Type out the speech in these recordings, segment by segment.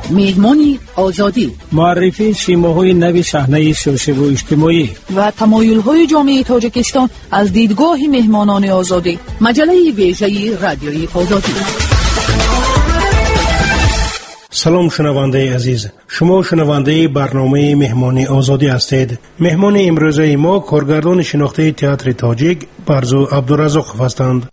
مهمانی آزادی، معرفی شیماهای نوی صحنه سیاسی و اجتماعی و تمایل‌های جامعه تاجیکستان از دیدگاه مهمانان آزادی. مجله ویژه رادیوی آزادی. سلام شنونده عزیز، شما شنونده برنامه مهمانی آزادی هستید. مهمان امروزه ما کارگردان شناخته تئاتر تاجیک برزو عبدالرزاقوف هستند.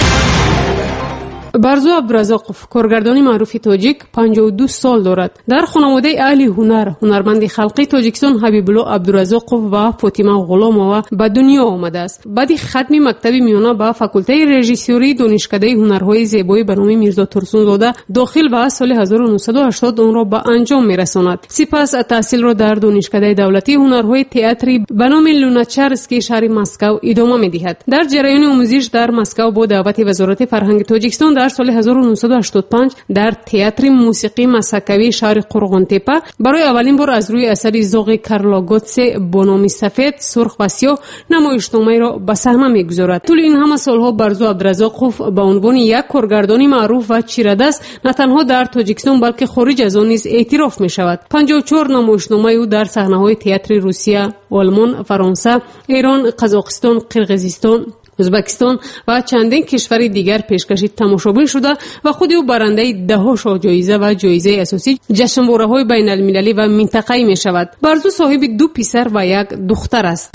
برزو عبدالرزاقوف کارگردان معروف تاجیک 52 سال دارد. در خانواده اهل هنر، هنرمند خلقی تاجیکستان حبیب الله عبدالرزاقوف و فاطمه غلامова به دنیا آمده است. بعد ختم مکتب میانه به فاکولته رژیسوری دانشکده هنرهای زیبایی به نام میرزا ترسونزاده داخل و سال 1980 آن را به انجام میرساند. سپس تحصیل را در دانشکده دولتی هنرهای تئاتری به نام لوناچارسکی شهر مسکو ادامه می‌دهد. در جریان آموزش در مسکو با دعوت وزارت فرهنگ تاجیکستان در سال 1985 در تئاتر موسیقی مسکوی شهر قرغن‌تپه برای اولین بار از روی اثر ذوق کارلا گوتسه با نام سفید، سرخ و سیاه نمایشنامه را به صحنه می‌گذارد. طول این همه سالها برزو عبدالرزاقوف به عنوان یک کارگردان معروف و چیره‌دست نه تنها در تاجیکستان بلکه خارج از آن نیز اعتراف می‌شود. 54 نمایشنامه او در صحنه‌های تئاتر روسیه، آلمان، فرانسه، ایران، قزاقستان، قرقیزستان، ازبکستان و چندین کشور دیگر پیشکشی تماشابین شده و خود او برنده ده‌ها جایزه و جایزه اساسی جشنواره‌های بین‌المللی و منطقه‌ای می‌شود. برزو صاحب 2 پسر و 1 دختر است.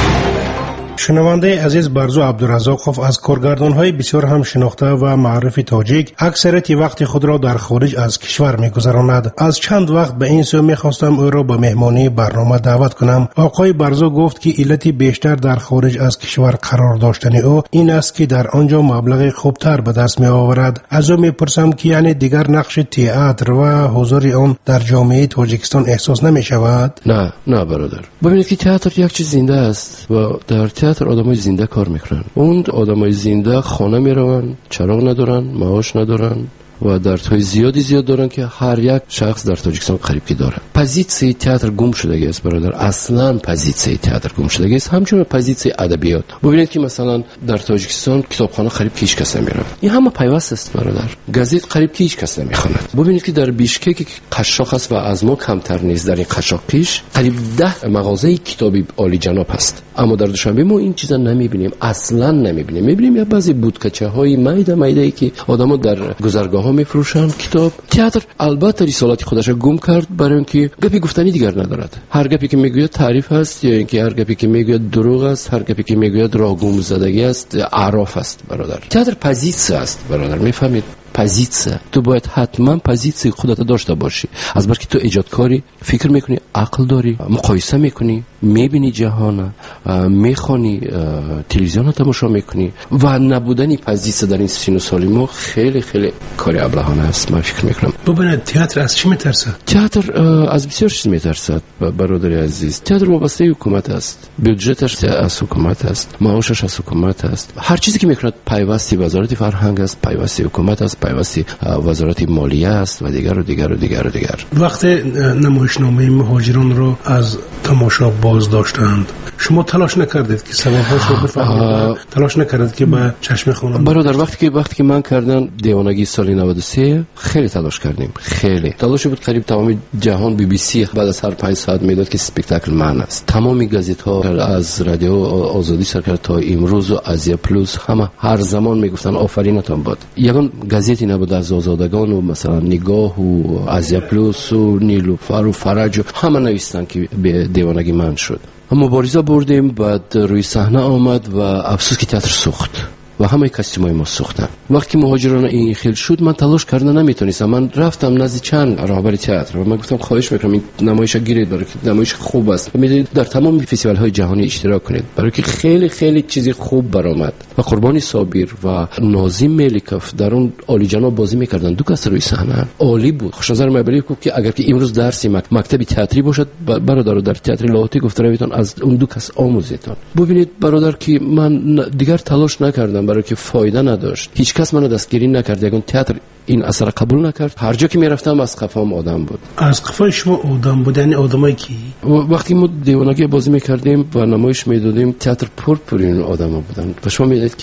شنونده عزیز، برزو عبدالرزاقوف از کارگردان‌های بسیار هم شناخته و معروف تاجیک اکثریت وقت خود را در خارج از کشور می‌گذراند. از چند وقت به این سو می‌خواستم او را به مهمانی برنامه دعوت کنم. آقای برزو گفت که علت بیشتر در خارج از کشور قرار داشتن او این است که در آنجا مبلغ خوبتر به دست می‌آورد. از او می‌پرسم که یعنی دیگر نقش تئاتر و حضور آن در جامعه تاجیکستان احساس نمی‌شود؟ نه برادر، ببینید که تئاتر یک چیز زنده است و در تئاتر آدمای زنده کار میکنن. اون آدمای زنده خانه میرون، چراغ ندارن، معاش ندارن و دردهای زیاد دارن که هر یک شخص در تاجیکستان قریب که داره. پوزیسیون تئاتر گم شدگی است برادر، اصلا پوزیسیون تئاتر گم شدگی است. همچنین پوزیسیون ادبیات. ببینید که مثلا در تاجیکستان کتابخانه قریب که هیچ کس نمیره. این همه پیوست است برادر. گازیت قریب که هیچ کس نمیخواند. ببینید که در بیشکک قشاق است و از ما کمتر نیست. در این قشاق پیش قریب 10 مغازه کتابی عالی جناب هست. اما در دوشنبه ما این چیزا نمیبینیم، اصلا نمیبینیم. میبینیم یا بعضی بودکچه‌های میده که آدم‌ها در گذرگاه میفروشن کتاب. تئاتر البته رسالت خودش گم کرد برای اینکه گپی گفتنی دیگر ندارد. هر گپی که میگوید تعریف است یا اینکه هر گپی که میگوید دروغ است، هر گپی که میگوید راه گم زدگی است، عراف است برادر. تئاتر پوزیسیون است برادر، میفهمید؟ پوزیسیون. تو باید حتما پوزیسیون خودت داشته باشی. از برای که تو ایجادکاری، فکر میکنی، عقل داری، مقایسه میکنی، میبینی جهان، میخوانی، تلویزیون تماشا میکنی و نبودنی پوزیسیون در این سن و سال ما خیلی کاری ابلهانه است. من فکر میکنم. ببینید تئاتر از چی میترسه؟ تئاتر از بسیار چیز میترسد برادر عزیز. تئاتر وابسته حکومت است، بودجهش از حکومت است، معاشش از حکومت است. هر چیزی که میکند پیوستی وزارت فرهنگ است، پیوستی حکومت است، پیوستی وزارت مالیه است و دیگر. وقت نمایشنامه مهاجران رو از تماشا باز داشتند، شما تلاش نکردید که سبب‌هاش رو بفهمید؟ تلاش نکردید که به چشم خونم برادر؟ وقتی که من کردم دیوانگی سال 93 خیلی تلاش کردیم. خیلی تلاش بود. قریب تمام جهان BBC بعد از هر 5 ساعت میداد که اسپکتاکل من است. تمام گازیت‌ها از رادیو آزادی سرکار تا امروز و آزیا پلوس همه هر زمان میگفتن آفرینتان باد. یگان گازیتی نبود از آزادگان و مثلا نگاه و آزیا پلوس و نیلوفر و فرج همه نوشتن که به دیوانگی من شد. مبارزه بردیم، بعد روی صحنه آمد و افسوس که تئاتر سوخت و همه کاستیمای ما سوختن. وقتی مهاجران این خیل شد من تلاش کردم نمیتونستم. من رفتم نزد چند راهبر تئاتر و من گفتم خواهش میکنم این نمایش گیرید برای که نمایش خوب است و میدونید در تمام فستیوال های جهانی اشتراک کنید برای که خیلی چیزی خوب برآمد. و قربانی صابر و ناظم ملیکوف در اون عالی جناب بازی میکردن. 2 کس روی صحنه عالی بود. خوش نظر مبلی که اگر که امروز درسی مکتبی تئاتری باشد برادر در تئاتر لاهوتی گفته رویتون از اون 2 کس آموزیتون. ببینید برادر که من دیگر تلاش نکردم برای که فایده نداشت. هیچ کس منو دستگیری نکرد. یگان تئاتر این اثر قبول نکرد. هر جا که میرفتم از قفام آدم بود. از قفای شما آدم بود؟ یعنی آدمایی کی؟ وقتی ما دیوانگی بازی میکردیم و نمایش میدادیم تئاتر پر این آدما بودن و شما میدید که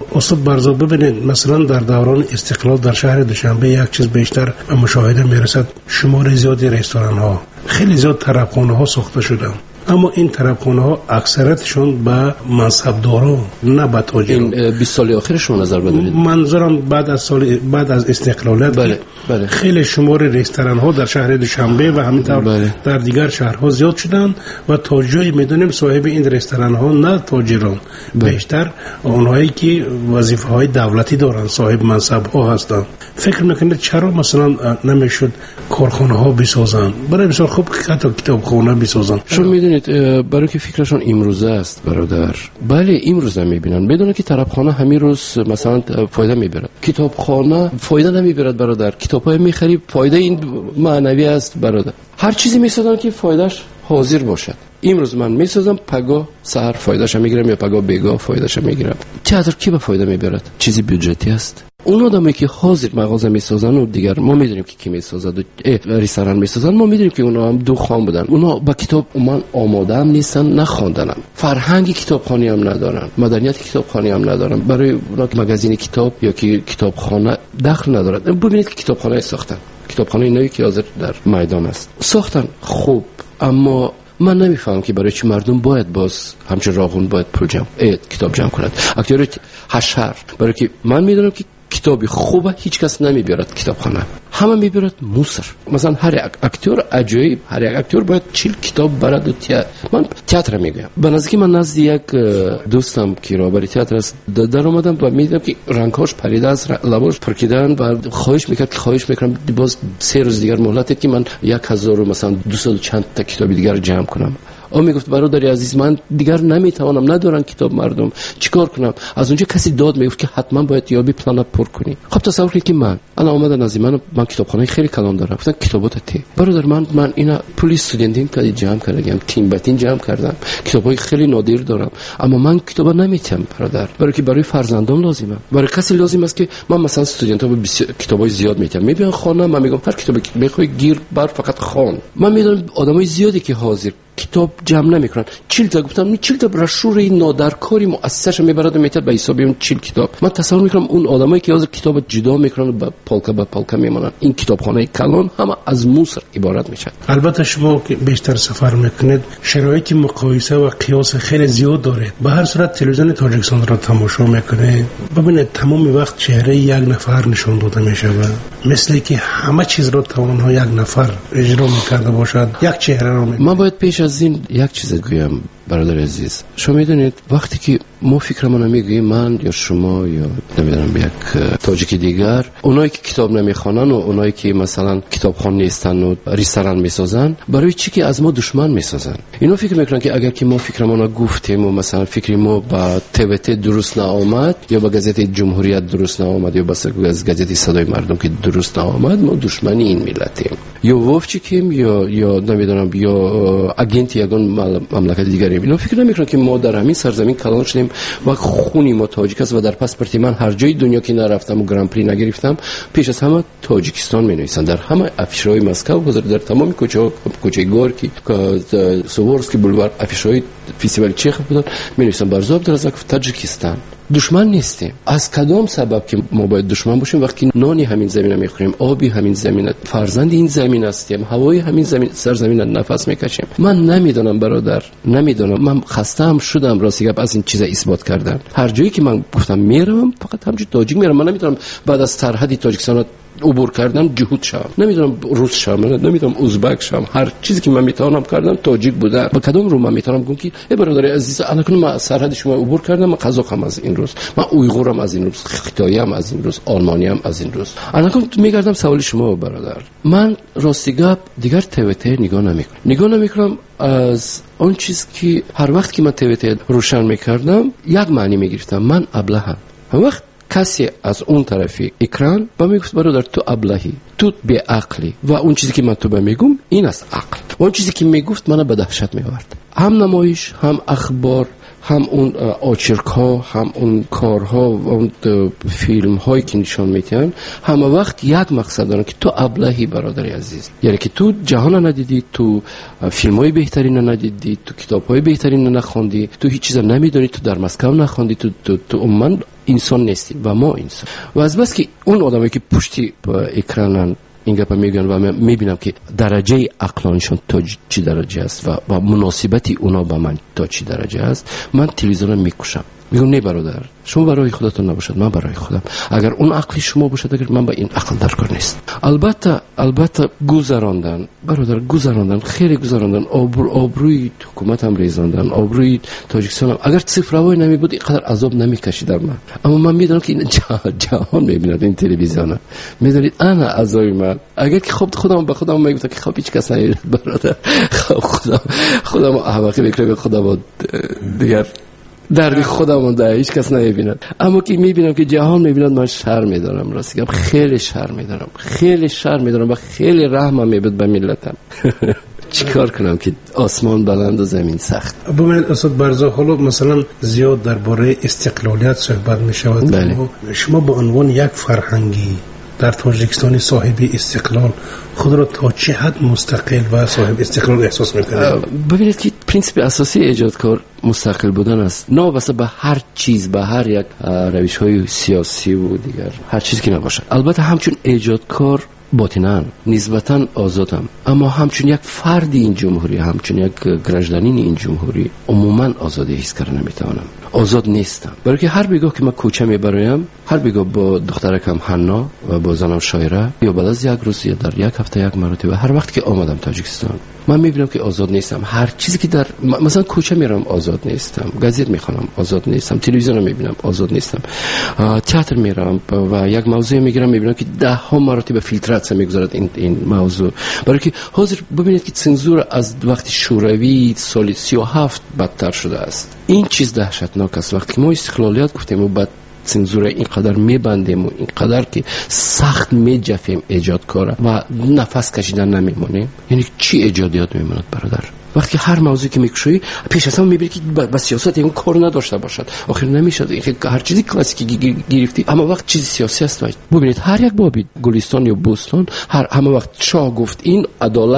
استاد برزا ببینید مثلا در دوران استقلال در شهر دوشنبه یک چیز بیشتر به مشاهده میرسد، شمار زیادی رستوران ها، خیلی زیاد طربخانه ها ساخته شدن، اما این طربخانه ها اکثرتشون به منصبداران نه به تاجران. این 20 سال آخرشون نظر بدارید؟ منظورم بعد از استقلالات بله. خیلی شمار رستوران ها در شهر دوشنبه و همینطور در دیگر شهرها زیاد شدن و تا جایی میدونیم صاحب این رستوران ها نه تاجران، بیشتر اونهایی که وظیفه های دولتی دارن، صاحب منصب ها هستند. فکر میکنید چرا مثلا نمیشد کارخانه ها بسازن؟ برای مثال خوب حتی کتابخانه بسازن. شما میدونید برای که فکرشون امروزه است برادر. بله امروزه میبینن، میدونن که طربخانه همین روز مثلا فایده میبره، کتابخانه فایده نمیبرد برادر. کتابای میخری فایده این معنوی است برادر. هر چیزی میسازن که فایدهش حاضر باشد. امروز من میسازم پگاه سحر فایدهش میگیرم یا پگاه بیگاه فایدهش میگیرم. تئاتر کی به فایده میبرد؟ چیزی بودجتی است. اون آدمی که حاضر مغازه میسازن و دیگر ما میدونیم که کی میسازد و رستوران میسازن، ما میدونیم که اونا هم دو خام بودن، اونا با کتاب من آماده هم نیستن، نخوندنم، فرهنگ کتابخوانی هم ندارن، مدنیت کتابخوانی هم ندارن. برای اونا که مگزین کتاب یا که کتابخانه دخل ندارن. ببینید که کتابخانه ساختن، کتابخانه اینایی که حاضر در میدان است ساختن خوب، اما من نمیفهمم که برای چی مردم باید باز همچون راغون باید پول کتاب جمع کنند. اکتور حشر، برای که من میدونم که کتابی خوبه هیچ کس نمیبرد کتابخانه، همه میبرد موسر. مثلا هر اکتور عجیب، هر یک اکتور باید 40 کتاب برد و من تئاتر میگم. به نزدیکی من نزد یک دوستم که رهبر تئاتر است در اومدم و میدیدم که رنگاش پریده از لباش پرکیدن و خواهش میکردم باز 3 روز دیگر مهلت که من 1000 مثلا 200 چند تا کتاب دیگر جمع کنم. او میگفت برادر عزیز من دیگر نمیتوانم، ندارن کتاب مردم، چیکار کنم؟ از اونجا کسی داد میگفت که حتما باید یابی پلن پر کنی. خب تصور کنید که من اومدن از من کتابخانه خیلی کلان دارم، گفتن کتابات تی برادر من اینا پول استودنتیم که جمع کردم، تیم به تیم جمع کردم، کتابای خیلی نادر دارم، اما من کتابا نمیتونم برادر، برای که برای فرزندام لازمه، برای کسی لازم است که من مثلا استودنتا با کتابای زیاد میتونم میبینم خانه، من میگم هر کتابی که بخوای گیر بر فقط خوان. من میدونم آدمای زیادی که حاضر کتاب جمع نمیکنن. 40 تا گفتم 40 تا براشور این نادرکاری مؤسسش میبرد میتر به حساب اون 40 کتاب. من تصور میکنم اون آدمایی که از کتاب جدا میکنن با پالکا میمونن، این کتابخانه کلان همه از موسر عبارت میشن. البته شما که بیشتر سفر میکنید شرایط مقایسه و قیاس خیلی زیاد داره. به هر صورت تلویزیون تاجیکستان را تماشا میکنید، ببینید تمام وقت چهره یک نفر نشون داده میشه، مثل که همه چیز را تنها یک نفر اجرا میکرده باشد، یک چهره را من باید پیش از این یک چیز گویم برادر عزیز. شما میدونید وقتی که ما فکرمون میگیم، من یا شما یا نمیدونم یک تاجیک دیگر، اونایی که کتاب نمیخوانن و اونایی که مثلا کتابخوان نیستن و رستوران میسازن، برای چی که از ما دشمن میسازن؟ اینا فکر میکنن که اگر که ما فکرمون گفتیم و مثلا فکری ما با TVT درست نآمد یا با گازت جمهوریت درست نآمد یا با گازت صدای مردم که درست نآمد، ما دشمنی این ملتیم یا وفچیکیم یا نمیدونم یا اگنت یگان مملکت دیگری. اینا فکر نمیکنن که ما در همین سرزمین کلان شدیم و خونی ما تاجیک است و در پاسپورت من هر جای دنیا که نرفتم و گران پری نگرفتم پیش از همه تاجیکستان می‌نویسن. در همه افیش‌های مسکو، در تمام کوچه گورکی، سوورسکی بولوار، افیش‌های فستیوال چخ بودن می‌نویسن برزاب در از تاجیکستان. دشمن نیستیم. از کدام سبب که ما باید دشمن باشیم وقتی نانی همین زمینه میخوریم، آبی همین زمینه، فرزند این زمین هستیم، هوای همین زمین سرزمین نفس میکشیم؟ من نمیدونم برادر، نمیدونم. من خسته‌ام شدم راستی گپ از این چیزا اثبات کردن. هر جایی که من گفتم میرم فقط همین تاجیک میرم. من نمیدونم بعد از سرحدی تاجیکستان عبور کردم جهود شم، نمیدونم روس شم، نمیدونم ازبک شم. هر چیزی که من میتونم کردم تاجیک بوده. با کدام رو من میتونم بگم که ای برادر عزیز الان من سرحد شما عبور کردم، من قزاقم از این روز، من اویغورم از این روز، خیتاییم از این روز، آلمانیم از این روز. الان میگردم سوال شما برادر. من راستی گپ دیگر TVT نگاه نمیکنم از اون چیز که هر وقت که من TVT روشن میکردم یک معنی میگرفتم، من ابلهام. هر وقت کسی از اون طرفی اکران با میگفت برادر تو ابلهی، تو بی عقلی و اون چیزی که من تو میگم این است عقل. اون چیزی که میگفت منو به دهشت میآورد. هم نمایش، هم اخبار، هم اون آچرک‌ها، هم اون کارها و اون فیلم هایی که نشان میدن، همه وقت یک مقصد دارن که تو ابلهی برادر عزیز، یعنی که تو جهان ندیدی، تو فیلم های بهترین ندیدی، تو کتاب های بهترین نخوندی، تو هیچ چیز نمیدونی، تو در مسکو نخوندی، تو عموما انسان نیستیم و ما انسان. و از بس که اون آدمایی که پشتی اکرانن این گپا میگن و من میبینم که درجه عقلانشون تا چی درجه است و مناسبتی اونا با من تا چی درجه است، من تلویزیون میکشم. میگم نه برادر، شما برای خودتون نباشد، من برای خودم. اگر اون عقلی شما باشد، اگر من با این عقل در کار نیست. البته گذراندن برادر، گذراندن خیلی گذراندن، آبروی حکومت هم ریزاندن، آبروی تاجیکستان هم. اگر صفره‌ای نمی بود اینقدر عذاب نمیکشیدم من. اما من میدونم که این جهان میبیند این تلویزیون، میدونید انا عذابی من. اگر که خودم به خودم میگفتم که خب هیچ کس نمیبیند برادر، خودم احمقی بکرم، خودم دیگر دردی خودمون ده هیچ کس نمیبیند. اما که میبینم که جهان میبیند، من شرم میدارم، راستی خیلی شرم میدارم، خیلی شرم میدارم و خیلی رحمم میبود به ملتم. چیکار کنم که آسمان بلند و زمین سخت. ببینید استاد برزا، حالا مثلا زیاد درباره استقلالیت صحبت میشود. بله. شما به عنوان یک فرهنگی در تاجیکستان صاحب استقلال خود را تا چه حد مستقل و صاحب استقلال احساس میکنید؟ ببینید که پرینسیپ اساسی ایجادکار مستقل بودن است، نه واسه به هر چیز، به هر یک روش های سیاسی و دیگر هر چیزی که نباشه. البته همچون ایجادکار باطناً نسبتاً آزادم، اما همچون یک فردی این جمهوری، همچون یک گرجدانین این جمهوری عموماً آزادی حس کردن نمیتوانم. آزاد نیستم، برای که هر بیگاه که من کوچه میبرایم، هر بیگاه با دخترکم حنا و با زنم شایره، یا بعد از یک روز یا در یک هفته یک مرتبه، هر وقت که آمدم تاجیکستان، من میبینم که آزاد نیستم. هر چیزی که در مثلا کوچه میرم آزاد نیستم، گازیت میخونم آزاد نیستم، تلویزیون میبینم آزاد نیستم، تئاتر میرم و یک موضوع میگیرم، میبینم که ده ها مرتبه فیلتراسیون میگذارد این موضوع. برای که حاضر ببینید که سانسور از وقتی شوروی سال 37 بدتر شده است. این چیز دهشتناک است. وقتی ما استقلالیت گفتیم و بعد سانسور اینقدر میبندیم و اینقدر که سخت میجفیم ایجادکار و نفس کشیدن نمیمونیم، یعنی چی ایجادیات میموند برادر؟ وقتی هر موضوعی که میکشوی پیش از هم میبینی که با سیاست این کار نداشته باشد، آخر نمیشد. هر چیزی کلاسیکی گرفتی، اما وقت چیزی سیاسی است. ببینید هر یک بابی گلستان یا بوستان، همه وقت شاه گفت این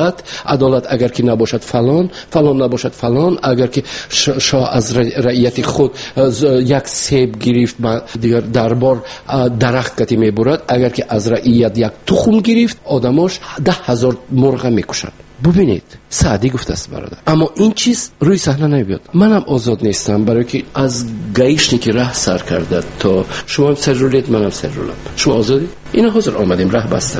عدالت اگر که نباشد فلان نباشد فلان، اگر که شاه از رعیت خود یک سیب گرفت دیگر دربار درخت کتی میبرد، اگر که از رعیت یک تخم گرفت آدماش 10,000 مرغ میکشند. ببینید سعدی گفته است برادر، اما این چیز روی صحنه نمیاد. منم آزاد نیستم، برای که از گیشنی که راه سر کرده تا شما هم سرولید، منم سرولم. شما آزادی؟ اینا حاضر آمدیم راه بستن.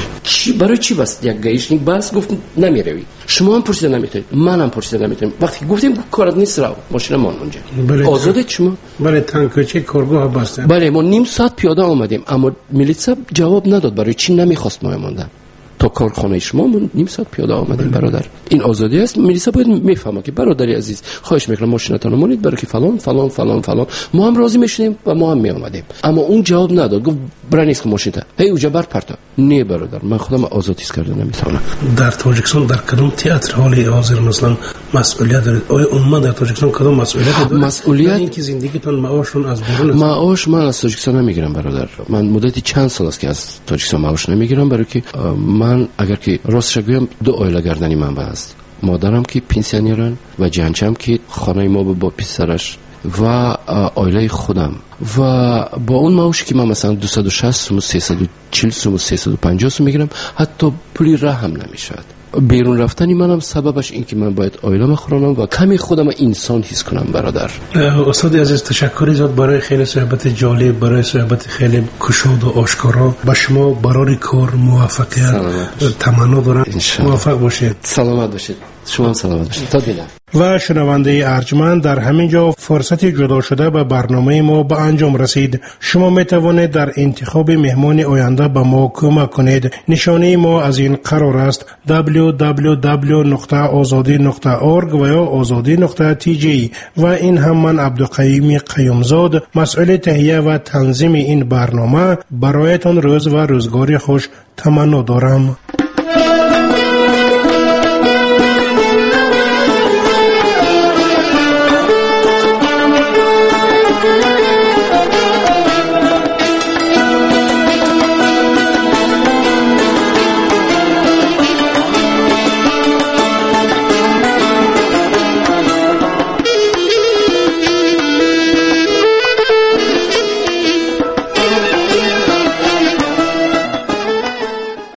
برای چی بست؟ یک گیشنی بس گفت نمیروی. شما هم پرسیده نمیتونید، منم پرسیده نمیتونم. وقتی گفتیم کارت نیست رو ماشین مان اونجا. آزادید شما؟ بله، تانکچه کارگاه بستن. بله، ما نیم ساعت پیاده آمدیم، اما میلیسا جواب نداد. برای چی نمیخواست ما ماندن؟ تا کارخانه شما من نیم ساعت پیاده آمدیم برادر. این آزادی است. میلیسا باید میفهمه که برادری عزیز خواهش میکنم ماشینتون مونید، برای که فلان ما هم راضی میشیم و ما هم میآمدیم. اما اون جواب نداد، گفت برای نیست که ماشینت هی اوجا بر پرتا. نه برادر، من خودم آزادیش کردم نمیتونم. در تاجیکستان در کدام تئاتر حالی حاضر مثلا مسئولیت دارید؟ آیا عموما در تاجیکستان کدام مسئولیت دارید؟ مسئولیت اینکه زندگیتون معاشون از بیرون معاش من از تاجیکستان نمیگیرم برادر. من مدتی چند سال است که از تاجیکستان معاش نمیگیرم، برای که من اگر که راستش بگم دو عائله گردنی من است. مادرم که پنسیونرن و جانچم که خانه ما با پسرش و عائله خودم و با اون معاشی که من مثلا 260 سوم 340 سوم 350 سوم میگیرم، حتی پولی راه هم نمیشد. بیرون رفتنی منم سببش این که من باید عائله‌ام خورانم و کمی خودم انسان حس کنم برادر. استاد عزیز، تشکر زیاد برای خیلی صحبت جالب، برای صحبت خیلی گشاد و آشکارا. با شما برای کار موفقیت تمنا دارم. موفق باشید. سلامت باشید. شما هم سلامت باشید. تا دیدار. و شنونده ارجمند، در همین جا فرصت جدا شده به برنامه ما به انجام رسید. شما می توانید در انتخاب مهمان آینده به ما کمک کنید. نشانه ما از این قرار است www.azadi.org و یا azadi.tg. و این هم من عبدالقیوم قیومزاد، مسئول تهیه و تنظیم این برنامه، برایتان روز و روزگاری خوش تمنا دارم.